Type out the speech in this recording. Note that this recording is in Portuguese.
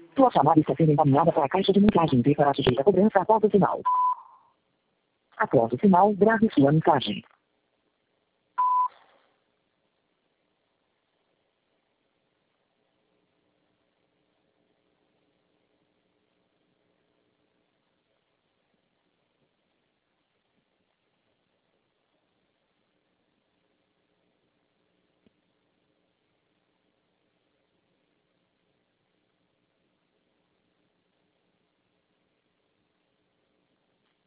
Sua chamada está sendo encaminhada para a caixa de mensagem e para sujeita a cobrança após o sinal. Após o sinal, grave sua mensagem.